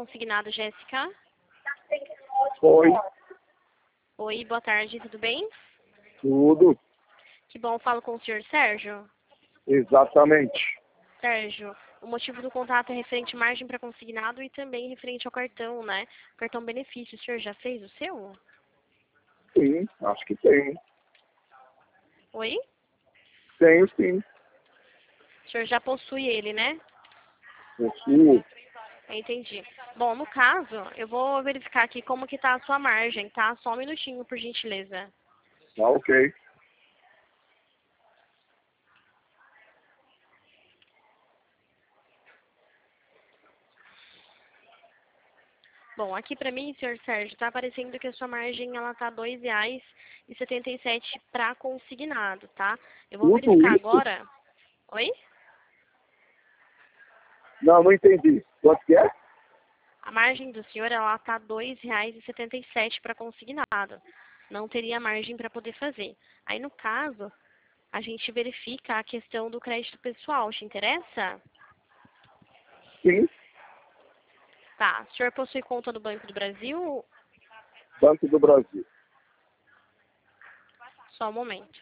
consignado, Jéssica. Oi, Oi, boa tarde, tudo bem? tudo, Que bom, falo com o senhor Sérgio. exatamente. Sérgio, o motivo do contato é referente à margem para consignado e também referente ao cartão, né? Cartão benefício, o senhor já fez o seu? Sim, acho que tem. Oi? Tenho sim. O senhor já possui ele, né? Possuo. Entendi. Bom, no caso, eu vou verificar aqui como que tá a sua margem, tá? Só um minutinho, por gentileza. Tá ok. Bom, aqui pra mim, senhor Sérgio, tá aparecendo que a sua margem, ela tá R$ 2,77 para consignado, tá? Eu vou Tudo verificar isso? agora. Oi? Não entendi. Quanto que é? A margem do senhor, ela tá R$ 2,77 para consignado. Não teria margem para poder fazer. Aí, no caso, a gente verifica a questão do crédito pessoal. Te interessa? Sim, Tá. O senhor possui conta no Banco do Brasil? Banco do Brasil. Só um momento.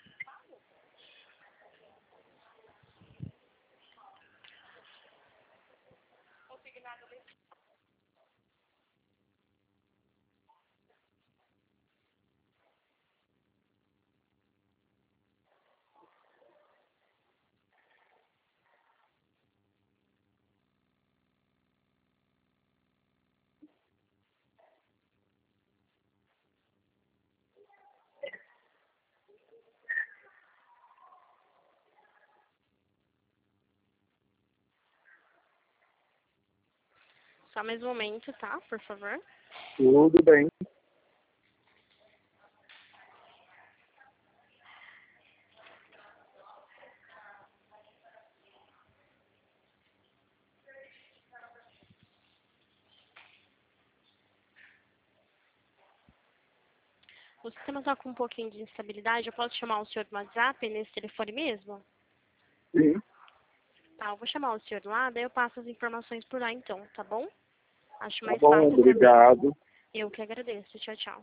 Só mais um momento, tá? Por favor. Tudo bem. O sistema está com um pouquinho de instabilidade. Eu posso chamar o senhor no WhatsApp nesse telefone mesmo? Sim. Tá, eu vou chamar o senhor lá, daí eu passo as informações por lá então, tá bom? Acho Tá mais bom, fácil também. obrigado. Eu que agradeço. Tchau, tchau.